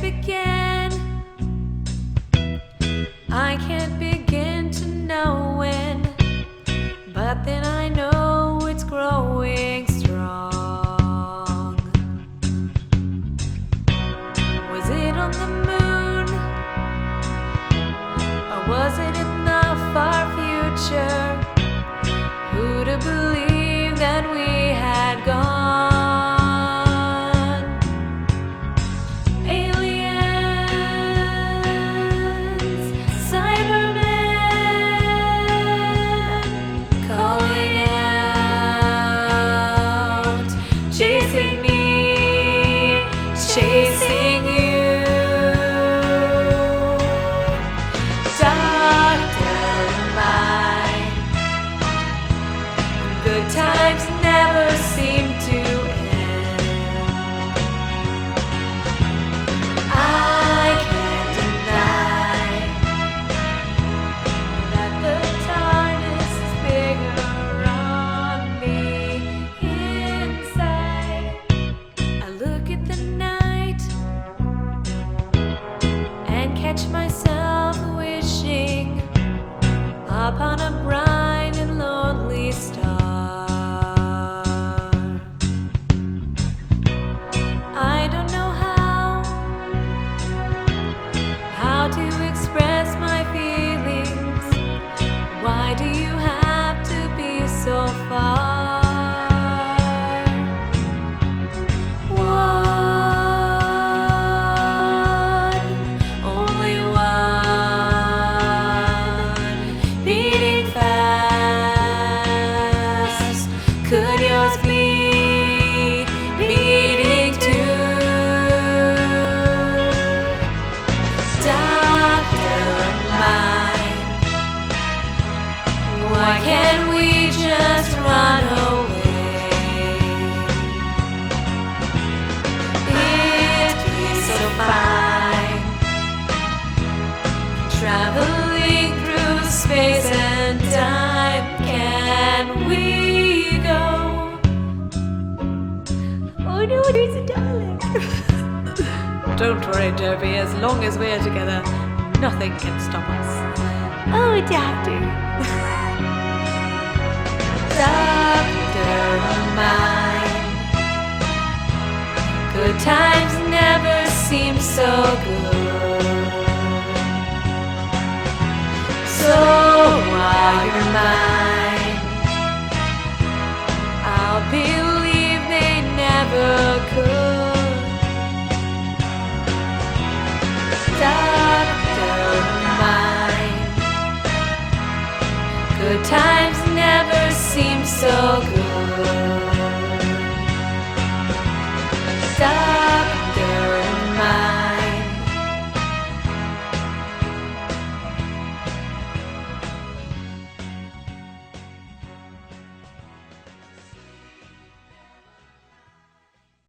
begin? I can't begin to know when, but then I know it's growing strong. Was it on the moon, or was it in the far future? Who'd have believed that we had gone? Chasing me, chasing you. Doctor mine, good times never seem to end. I can't deny that the darkness is bigger on me. Catch myself wishing upon a bright and lonely star. I don't know how to express my feelings. Why do you have to be so far? Could yours be beating too? Doctor mine, why can't we just run away? It'd be so fine, traveling through space and time. Can we? Oh no, there's a darling. Don't worry, Derby, as long as we're together, nothing can stop us. Oh, Doctor. Doctor mine, good times never seem so good. So while you're mine, I'll believe they never could. Doctor mine, good times never seem so good.